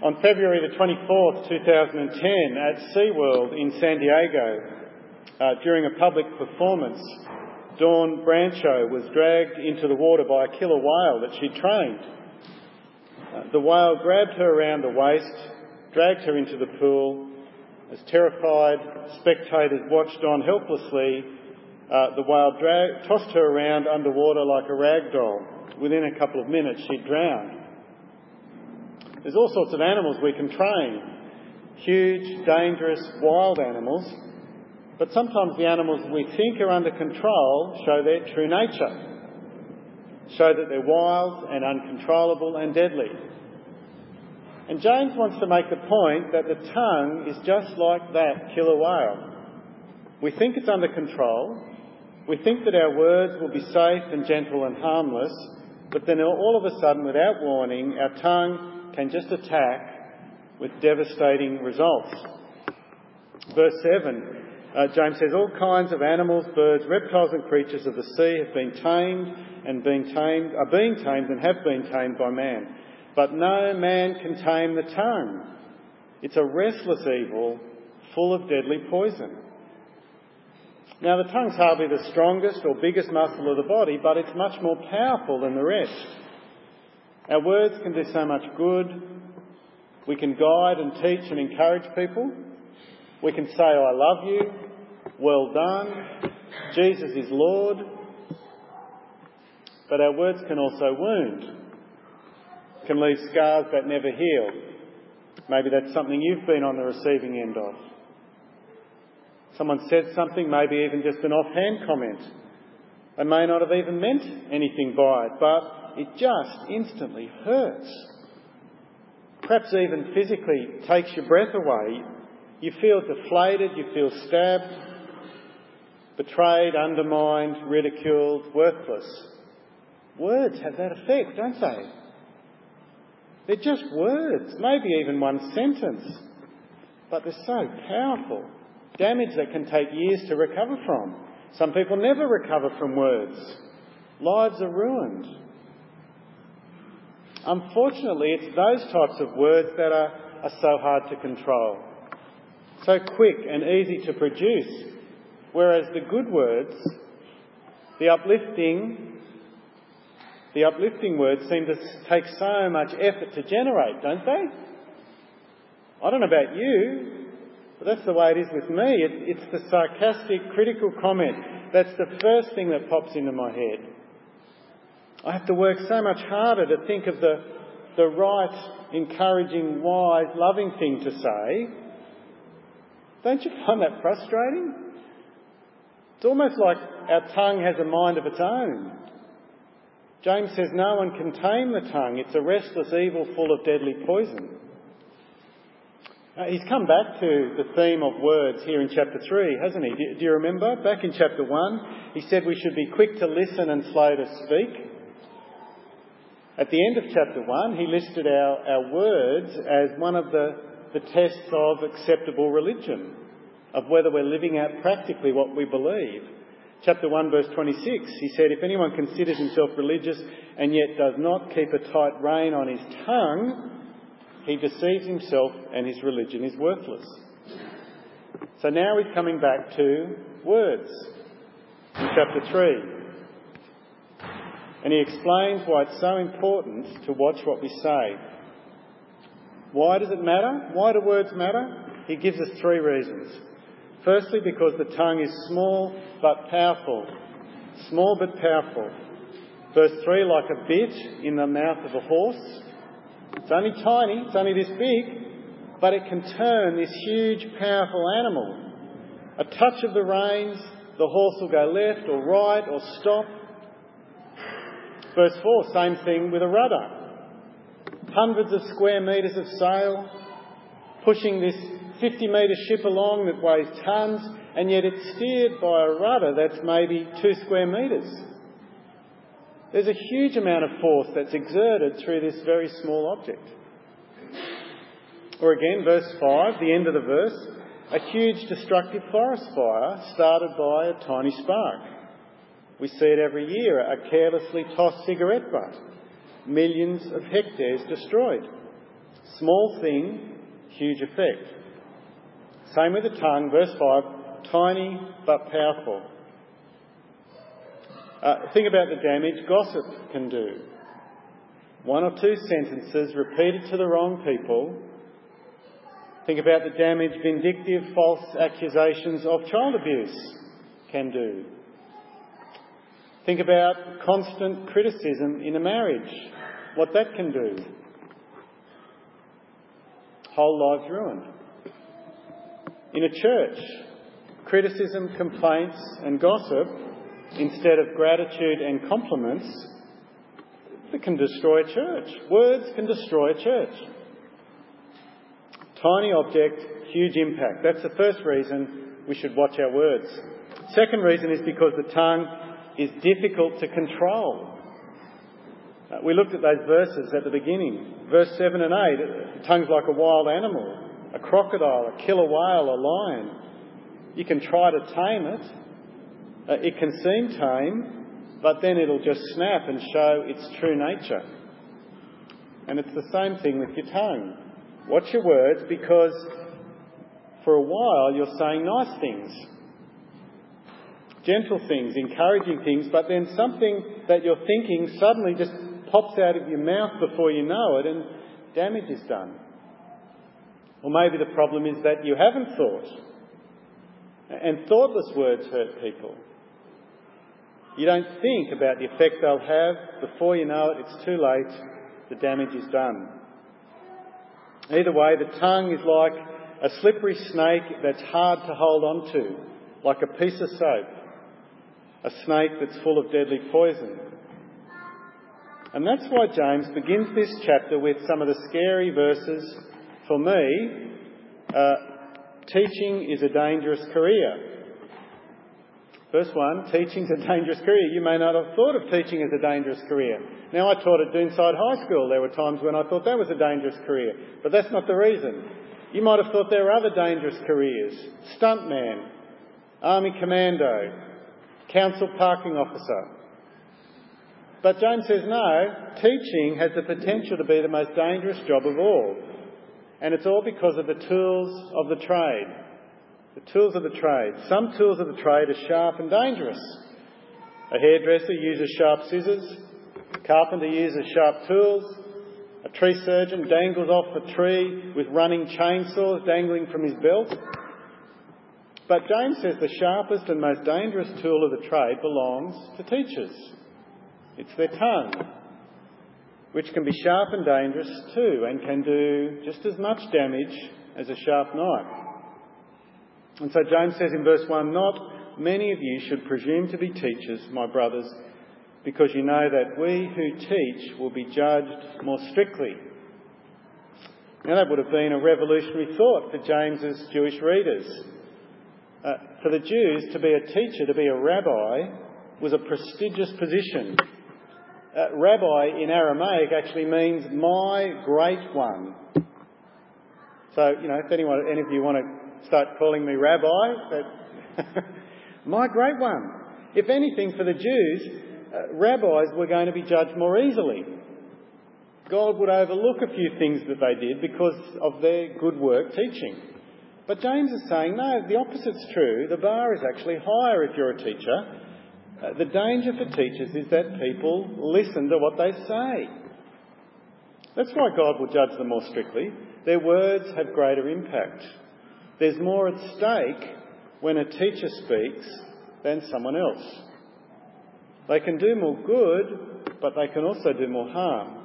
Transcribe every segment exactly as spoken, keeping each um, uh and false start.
On February the twenty-fourth, two thousand ten, at SeaWorld in San Diego, uh, during a public performance, Dawn Brancho was dragged into the water by a killer whale that she trained. Uh, the whale grabbed her around the waist, dragged her into the pool. As terrified spectators watched on helplessly, uh, the whale drag- tossed her around underwater like a rag doll. Within a couple of minutes, she drowned. There's all sorts of animals we can train. Huge, dangerous, wild animals. But sometimes the animals we think are under control show their true nature. Show that they're wild and uncontrollable and deadly. And James wants to make the point that the tongue is just like that killer whale. We think it's under control. We think that our words will be safe and gentle and harmless. But then all of a sudden, without warning, our tongue can just attack with devastating results. Verse seven, uh, James says, all kinds of animals, birds, reptiles and creatures of the sea have been tamed and being tamed, are being tamed and have been tamed by man. But no man can tame the tongue. It's a restless evil full of deadly poison. Now, the tongue's hardly the strongest or biggest muscle of the body, but it's much more powerful than the rest. Our words can do so much good. We can guide and teach and encourage people. We can say, I love you, well done, Jesus is Lord. But our words can also wound, can leave scars that never heal. Maybe that's something you've been on the receiving end of. Someone said something, maybe even just an offhand comment. They may not have even meant anything by it, but it just instantly hurts. Perhaps even physically takes your breath away. You feel deflated, you feel stabbed, betrayed, undermined, ridiculed, worthless. Words have that effect, don't they? They're just words, maybe even one sentence, but they're so powerful. Damage that can take years to recover from. Some people never recover from words. Lives are ruined. Unfortunately, it's those types of words that are, are so hard to control, so quick and easy to produce, whereas the good words, the uplifting, the uplifting words seem to take so much effort to generate, don't they? I don't know about you, but that's the way it is with me. It, it's the sarcastic, critical comment. That's the first thing that pops into my head. I have to work so much harder to think of the, the right, encouraging, wise, loving thing to say. Don't you find that frustrating? It's almost like our tongue has a mind of its own. James says no one can tame the tongue. It's a restless evil full of deadly poison. Uh, he's come back to the theme of words here in chapter three, hasn't he? Do, do you remember? Back in chapter one, he said we should be quick to listen and slow to speak. At the end of chapter one, he listed our, our words as one of the, the tests of acceptable religion, of whether we're living out practically what we believe. Chapter one, verse twenty-six, he said, if anyone considers himself religious and yet does not keep a tight rein on his tongue, he deceives himself and his religion is worthless. So now he's coming back to words in chapter three. And he explains why it's so important to watch what we say. Why does it matter? Why do words matter? He gives us three reasons. Firstly, because the tongue is small but powerful. Small but powerful. Verse three, like a bit in the mouth of a horse. It's only tiny, it's only this big, but it can turn this huge, powerful animal. A touch of the reins, the horse will go left or right or stop. Verse four, same thing with a rudder. Hundreds of square metres of sail, pushing this fifty metre ship along that weighs tonnes, and yet it's steered by a rudder that's maybe two square metres. There's a huge amount of force that's exerted through this very small object. Or again, verse five, the end of the verse, a huge destructive forest fire started by a tiny spark. We see it every year, a carelessly tossed cigarette butt. Millions of hectares destroyed. Small thing, huge effect. Same with the tongue, verse five, tiny but powerful. Uh, think about the damage gossip can do. One or two sentences repeated to the wrong people. Think about the damage vindictive, false accusations of child abuse can do. Think about constant criticism in a marriage, what that can do. Whole lives ruined. In a church, criticism, complaints and gossip, instead of gratitude and compliments, it can destroy a church. Words can destroy a church. Tiny object, huge impact. That's the first reason we should watch our words. Second reason is because the tongue is difficult to control. Uh, we looked at those verses at the beginning. Verse seven and eight, the tongue's like a wild animal, a crocodile, a killer whale, a lion. You can try to tame it. Uh, it can seem tame, but then it'll just snap and show its true nature. And it's the same thing with your tongue. Watch your words, because for a while you're saying nice things, gentle things, encouraging things, but then something that you're thinking suddenly just pops out of your mouth before you know it and damage is done. Or maybe the problem is that you haven't thought, and thoughtless words hurt people. You don't think about the effect they'll have. Before you know it, it's too late. The damage is done. Either way, the tongue is like a slippery snake that's hard to hold on to, like a piece of soap, a snake that's full of deadly poison. And that's why James begins this chapter with some of the scary verses. For me, uh, teaching is a dangerous career. Verse one, teaching's a dangerous career. You may not have thought of teaching as a dangerous career. Now, I taught at Doonside High School. There were times when I thought that was a dangerous career. But that's not the reason. You might have thought there were other dangerous careers. Stuntman, Army Commando, Council Parking Officer. But James says no, teaching has the potential to be the most dangerous job of all. And it's all because of the tools of the trade. The tools of the trade. Some tools of the trade are sharp and dangerous. A hairdresser uses sharp scissors. A carpenter uses sharp tools. A tree surgeon dangles off a tree with running chainsaws dangling from his belt. But James says the sharpest and most dangerous tool of the trade belongs to teachers. It's their tongue, which can be sharp and dangerous too, and can do just as much damage as a sharp knife. And so James says in verse one, not many of you should presume to be teachers, my brothers, because you know that we who teach will be judged more strictly. Now that would have been a revolutionary thought for James's Jewish readers. Uh, for the Jews, to be a teacher, to be a rabbi, was a prestigious position. Uh, rabbi in Aramaic actually means my great one. So, you know, if anyone, any of you want to start calling me rabbi, but my great one. If anything, for the Jews, uh, rabbis were going to be judged more easily. God would overlook a few things that they did because of their good work teaching. But James is saying, no, the opposite's true. The bar is actually higher if you're a teacher. Uh, the danger for teachers is that people listen to what they say. That's why God will judge them more strictly. Their words have greater impact. There's more at stake when a teacher speaks than someone else. They can do more good, but they can also do more harm.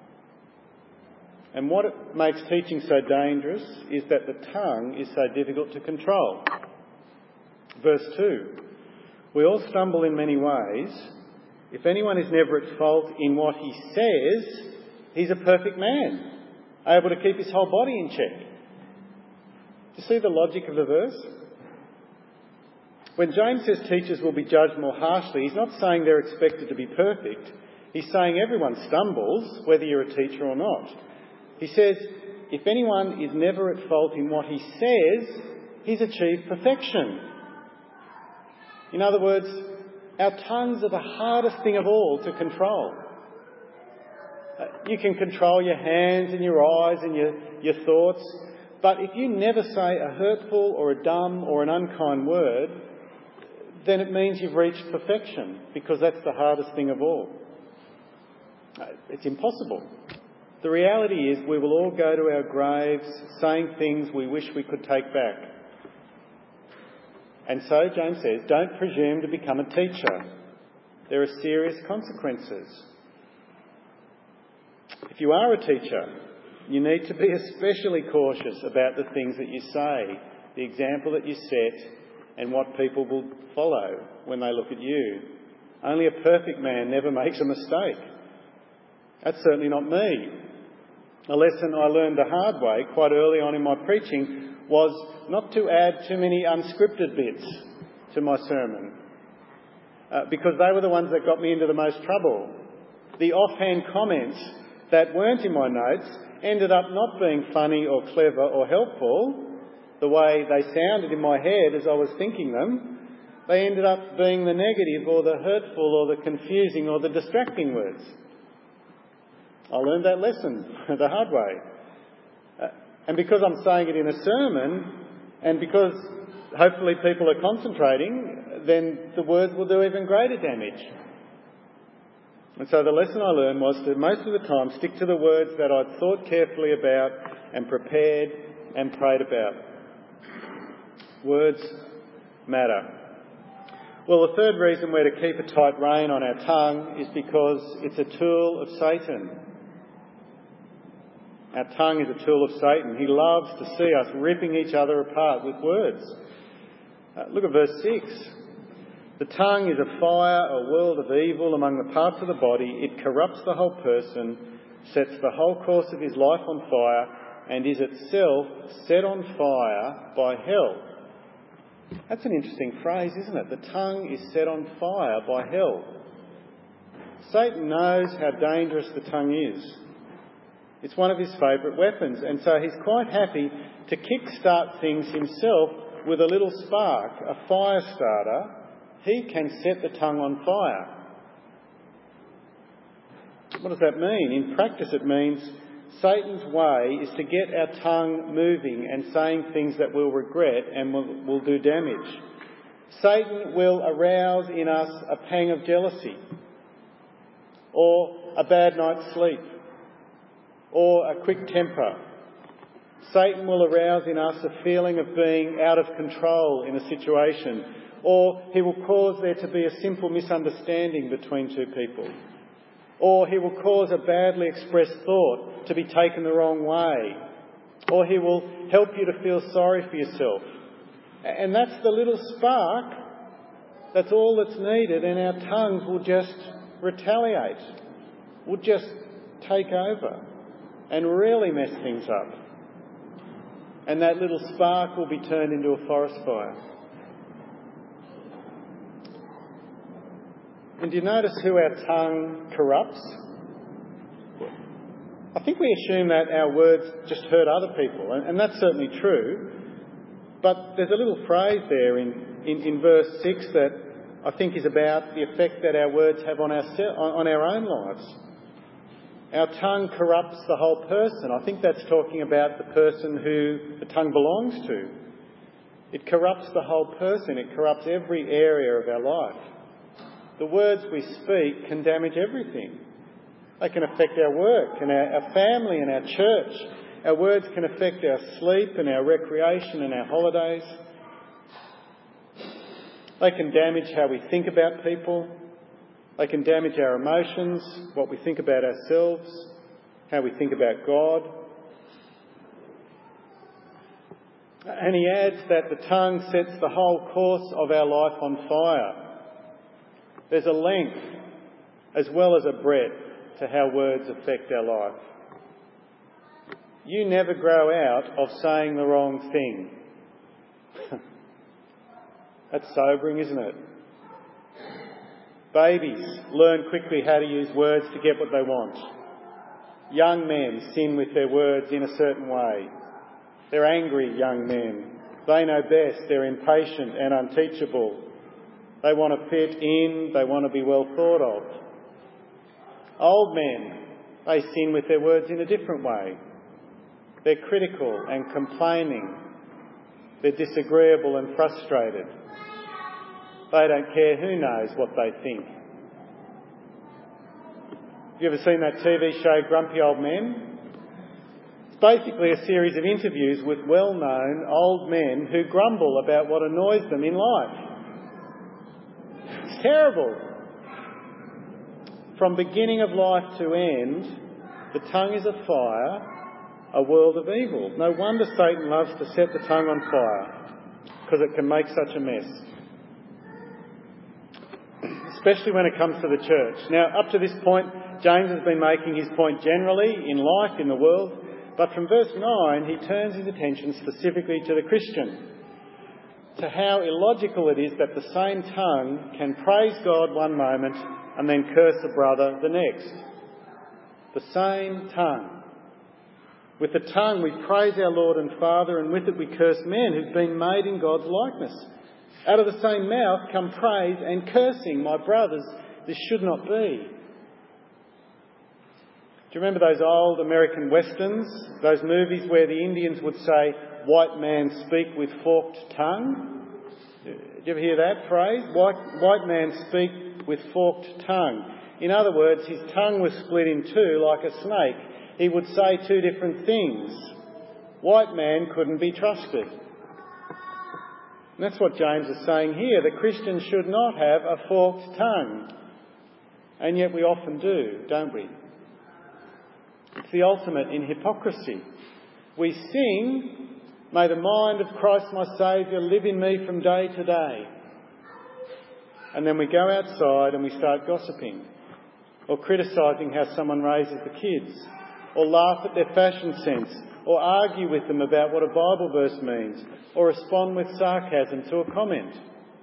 And what makes teaching so dangerous is that the tongue is so difficult to control. Verse two, we all stumble in many ways. If anyone is never at fault in what he says, he's a perfect man, able to keep his whole body in check. Do you see the logic of the verse? When James says teachers will be judged more harshly, he's not saying they're expected to be perfect. He's saying everyone stumbles, whether you're a teacher or not. He says, if anyone is never at fault in what he says, he's achieved perfection. In other words, our tongues are the hardest thing of all to control. Uh, you can control your hands and your eyes and your, your thoughts, but if you never say a hurtful or a dumb or an unkind word, then it means you've reached perfection, because that's the hardest thing of all. Uh, it's impossible. The reality is we will all go to our graves saying things we wish we could take back. And so, James says, don't presume to become a teacher. There are serious consequences. If you are a teacher, you need to be especially cautious about the things that you say, the example that you set, and what people will follow when they look at you. Only a perfect man never makes a mistake. That's certainly not me. A lesson I learned the hard way quite early on in my preaching was not to add too many unscripted bits to my sermon, uh, because they were the ones that got me into the most trouble. The offhand comments that weren't in my notes ended up not being funny or clever or helpful the way they sounded in my head as I was thinking them. They ended up being the negative or the hurtful or the confusing or the distracting words. I learned that lesson the hard way. Uh, and because I'm saying it in a sermon, and because hopefully people are concentrating, then the words will do even greater damage. And so the lesson I learned was to most of the time stick to the words that I'd thought carefully about and prepared and prayed about. Words matter. Well, the third reason we're to keep a tight rein on our tongue is because it's a tool of Satan. Our tongue is a tool of Satan. He loves to see us ripping each other apart with words. Uh, look at verse six. The tongue is a fire, a world of evil among the parts of the body. It corrupts the whole person, sets the whole course of his life on fire, and is itself set on fire by hell. That's an interesting phrase, isn't it? The tongue is set on fire by hell. Satan knows how dangerous the tongue is. It's one of his favourite weapons, and so he's quite happy to kick-start things himself with a little spark, a fire starter. He can set the tongue on fire. What does that mean? In practice it means Satan's way is to get our tongue moving and saying things that we'll regret and will, will do damage. Satan will arouse in us a pang of jealousy, or a bad night's sleep, or a quick temper. Satan will arouse in us a feeling of being out of control in a situation, or he will cause there to be a simple misunderstanding between two people, or he will cause a badly expressed thought to be taken the wrong way, or he will help you to feel sorry for yourself. And that's the little spark, that's all that's needed, and our tongues will just retaliate, will just take over and really mess things up. And that little spark will be turned into a forest fire. And do you notice who our tongue corrupts? I think we assume that our words just hurt other people, and, and that's certainly true. But there's a little phrase there in, in, in verse six that I think is about the effect that our words have on our, on our own lives. Our tongue corrupts the whole person. I think that's talking about the person who the tongue belongs to. It corrupts the whole person. It corrupts every area of our life. The words we speak can damage everything. They can affect our work and our, our family and our church. Our words can affect our sleep and our recreation and our holidays. They can damage how we think about people. They can damage our emotions, what we think about ourselves, how we think about God. And he adds that the tongue sets the whole course of our life on fire. There's a length as well as a breadth to how words affect our life. You never grow out of saying the wrong thing. That's sobering, isn't it? Babies learn quickly how to use words to get what they want. Young men sin with their words in a certain way. They're angry young men. They know best. They're impatient and unteachable. They want to fit in. They want to be well thought of. Old men They sin with their words in a different way. They're critical and complaining. They're disagreeable and frustrated. They don't care who knows what they think. Have you ever seen that T V show Grumpy Old Men? It's basically a series of interviews with well-known old men who grumble about what annoys them in life. It's terrible. From beginning of life to end, the tongue is a fire, a world of evil. No wonder Satan loves to set the tongue on fire, because it can make such a mess. Especially when it comes to the church. Now, up to this point, James has been making his point generally in life, in the world, but from verse nine he turns his attention specifically to the Christian, to how illogical it is that the same tongue can praise God one moment and then curse a brother the next. The same tongue. With the tongue we praise our Lord and Father, and with it we curse men who've been made in God's likeness. Out of the same mouth come praise and cursing. My brothers, this should not be. Do you remember those old American westerns? Those movies where the Indians would say, "White man speak with forked tongue"? Did you ever hear that phrase? White, white man speak with forked tongue. In other words, his tongue was split in two like a snake. He would say two different things. White man couldn't be trusted. And that's what James is saying here. The Christian should not have a forked tongue. And yet we often do, don't we? It's the ultimate in hypocrisy. We sing, "May the mind of Christ my Saviour live in me from day to day." And then we go outside and we start gossiping, or criticising how someone raises the kids, or laugh at their fashion sense, or argue with them about what a Bible verse means, or respond with sarcasm to a comment.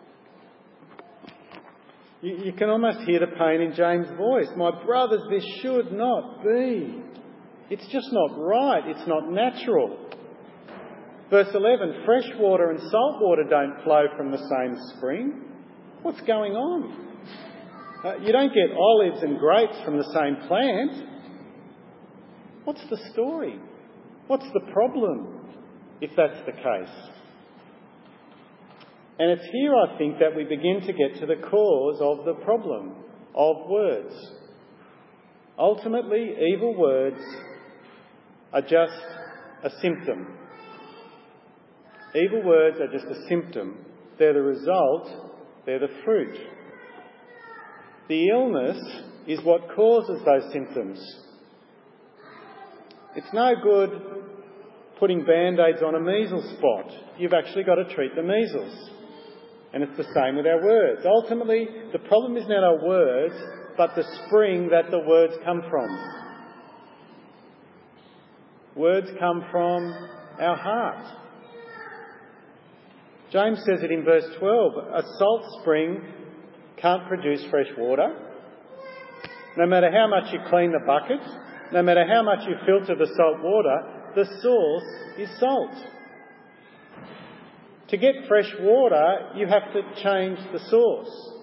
You, you can almost hear the pain in James' voice. My brothers, this should not be. It's just not right. It's not natural. Verse eleven, fresh water and salt water don't flow from the same spring. What's going on? Uh, you don't get olives and grapes from the same plant. What's the story? What's the problem, if that's the case? And it's here, I think, that we begin to get to the cause of the problem of words. Ultimately, evil words are just a symptom. Evil words are just a symptom. They're the result, they're the fruit. The illness is what causes those symptoms. It's no good putting band-aids on a measles spot. You've actually got to treat the measles. And it's the same with our words. Ultimately, the problem is not our words, but the spring that the words come from. Words come from our heart. James says it in verse twelve. A salt spring can't produce fresh water. No matter how much you clean the bucket, no matter how much you filter the salt water, the source is salt. To get fresh water, you have to change the source.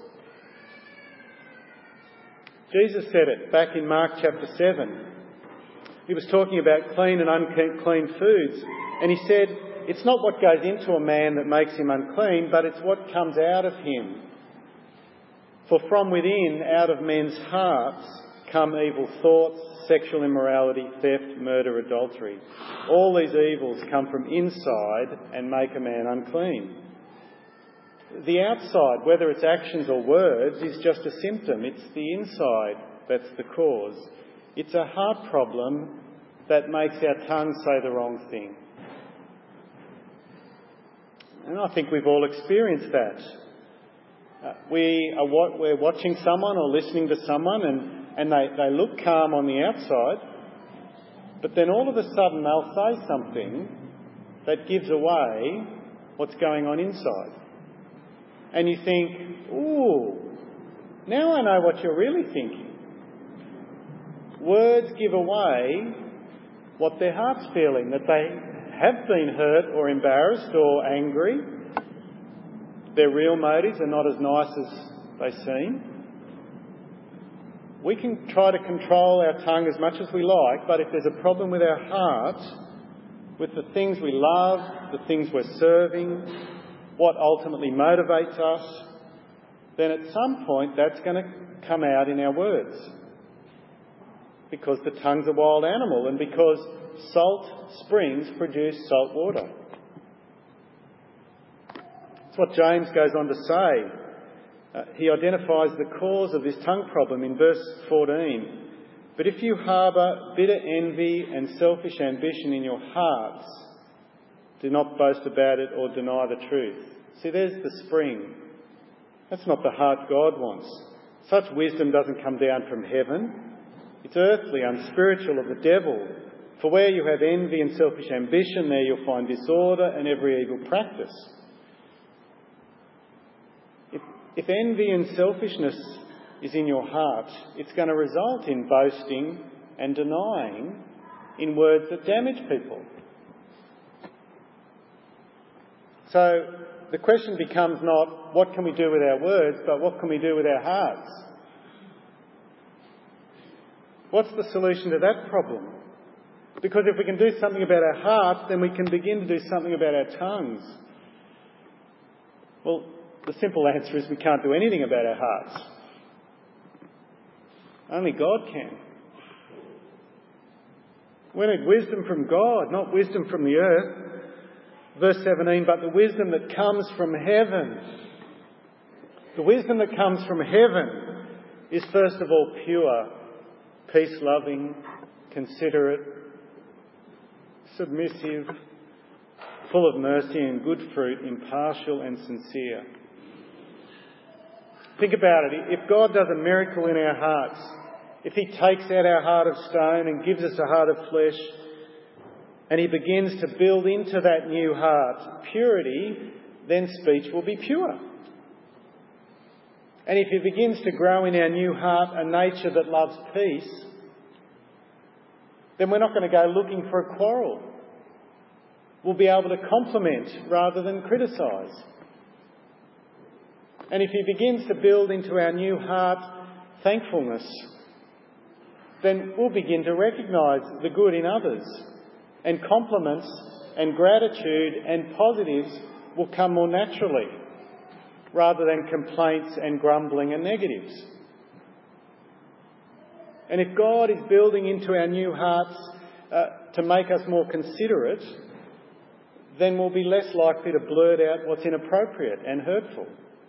Jesus said it back in Mark chapter seven. He was talking about clean and unclean foods, and he said, it's not what goes into a man that makes him unclean, but it's what comes out of him. For from within, out of men's hearts, come evil thoughts, sexual immorality, theft, murder, adultery. All these evils come from inside and make a man unclean. The outside, whether it's actions or words, is just a symptom. It's the inside that's the cause. It's a heart problem that makes our tongue say the wrong thing. And I think we've all experienced that. Uh, we are what we're watching someone or listening to someone and, and they, they look calm on the outside, but then all of a sudden they'll say something that gives away what's going on inside. And you think, ooh, now I know what you're really thinking. Words give away what their heart's feeling, that they have been hurt or embarrassed or angry. Their real motives are not as nice as they seem. We can try to control our tongue as much as we like, but if there's a problem with our heart, with the things we love, the things we're serving, what ultimately motivates us, then at some point that's going to come out in our words. Because the tongue's a wild animal and because salt springs produce salt water. That's what James goes on to say. Uh, he identifies the cause of this tongue problem in verse fourteen. But if you harbour bitter envy and selfish ambition in your hearts, do not boast about it or deny the truth. See, there's the spring. That's not the heart God wants. Such wisdom doesn't come down from heaven. It's earthly, unspiritual, of the devil. For where you have envy and selfish ambition, there you'll find disorder and every evil practice. If, if envy and selfishness is in your heart, it's going to result in boasting and denying in words that damage people. So the question becomes not what can we do with our words, but what can we do with our hearts? What's the solution to that problem? Because if we can do something about our hearts, then we can begin to do something about our tongues. Well, the simple answer is we can't do anything about our hearts. Only God can. We need wisdom from God, not wisdom from the earth. Verse seventeen, but the wisdom that comes from heaven. The wisdom that comes from heaven is first of all pure, peace-loving, considerate, submissive, full of mercy and good fruit, impartial and sincere. Think about it. If God does a miracle in our hearts, if he takes out our heart of stone and gives us a heart of flesh, and he begins to build into that new heart purity, then speech will be pure. And if he begins to grow in our new heart a nature that loves peace, then we're not going to go looking for a quarrel. We'll be able to compliment rather than criticise. And if he begins to build into our new heart thankfulness, then we'll begin to recognise the good in others, and compliments and gratitude and positives will come more naturally, rather than complaints and grumbling and negatives. And if God is building into our new hearts uh, to make us more considerate, then we'll be less likely to blurt out what's inappropriate and hurtful.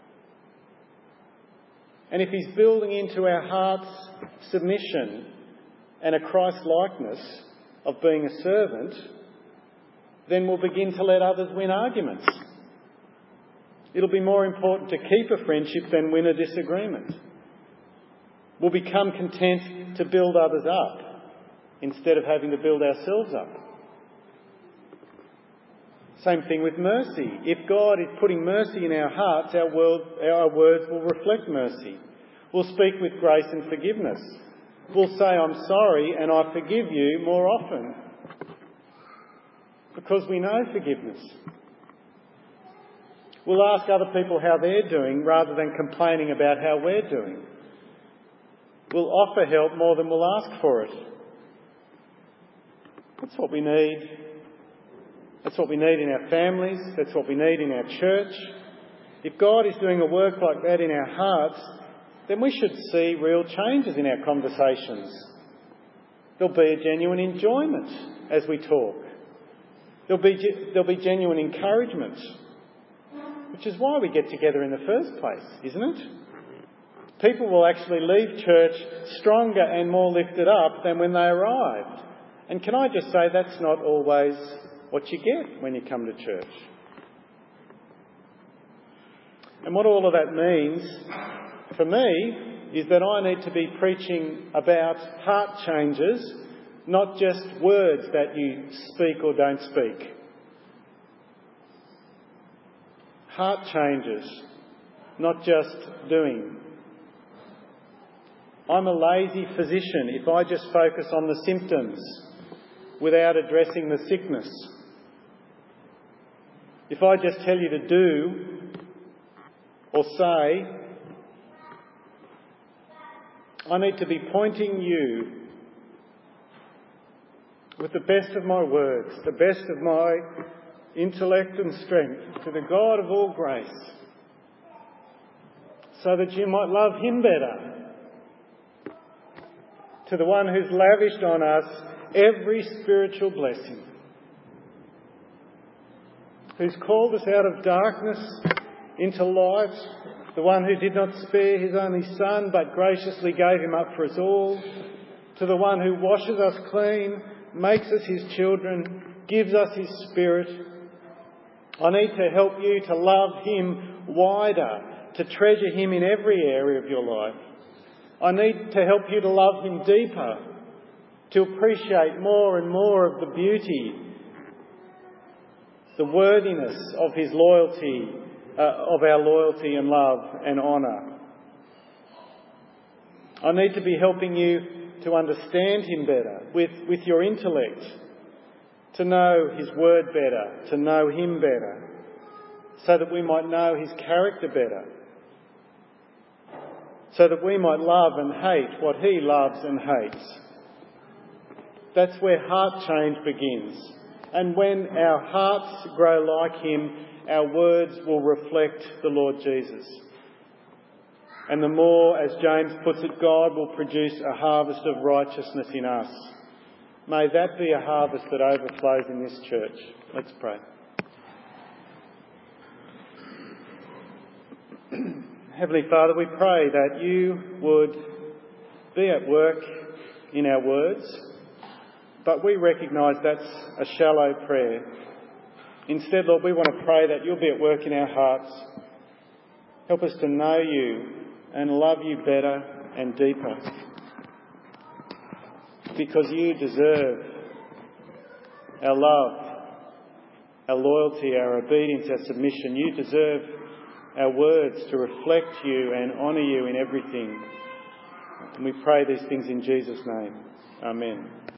And if he's building into our hearts submission and a Christ-likeness of being a servant, then we'll begin to let others win arguments. It'll be more important to keep a friendship than win a disagreement. We'll become content to build others up instead of having to build ourselves up. Same thing with mercy. If God is putting mercy in our hearts, our, world, our words will reflect mercy. We'll speak with grace and forgiveness. We'll say, I'm sorry and I forgive you more often. Because we know forgiveness. We'll ask other people how they're doing rather than complaining about how we're doing. We'll offer help more than we'll ask for it. That's what we need. That's what we need in our families. That's what we need in our church. If God is doing a work like that in our hearts, then we should see real changes in our conversations. There'll be a genuine enjoyment as we talk. There'll be, there'll be genuine encouragement, which is why we get together in the first place, isn't it? People will actually leave church stronger and more lifted up than when they arrived. And can I just say that's not always what you get when you come to church. And what all of that means for me is that I need to be preaching about heart changes, not just words that you speak or don't speak. Heart changes, not just doing. I'm a lazy physician if I just focus on the symptoms without addressing the sickness. If I just tell you to do or say, I need to be pointing you with the best of my words, the best of my intellect and strength, to the God of all grace, so that you might love him better, to the one who's lavished on us every spiritual blessing, who's called us out of darkness into light, the one who did not spare his only Son but graciously gave him up for us all, to the one who washes us clean, makes us his children, gives us his Spirit. I need to help you to love him wider, to treasure him in every area of your life. I need to help you to love him deeper, to appreciate more and more of the beauty, the worthiness of his loyalty, uh, of our loyalty and love and honour. I need to be helping you to understand him better with, with your intellect, to know his word better, to know him better, so that we might know his character better, so that we might love and hate what he loves and hates. That's where heart change begins. And when our hearts grow like him, our words will reflect the Lord Jesus. And the more, as James puts it, God will produce a harvest of righteousness in us. May that be a harvest that overflows in this church. Let's pray. Heavenly Father, we pray that you would be at work in our words, but we recognise that's a shallow prayer. Instead, Lord, we want to pray that you'll be at work in our hearts. Help us to know you and love you better and deeper, because you deserve our love, our loyalty, our obedience, our submission. You deserve our words to reflect you and honour you in everything. And we pray these things in Jesus' name. Amen.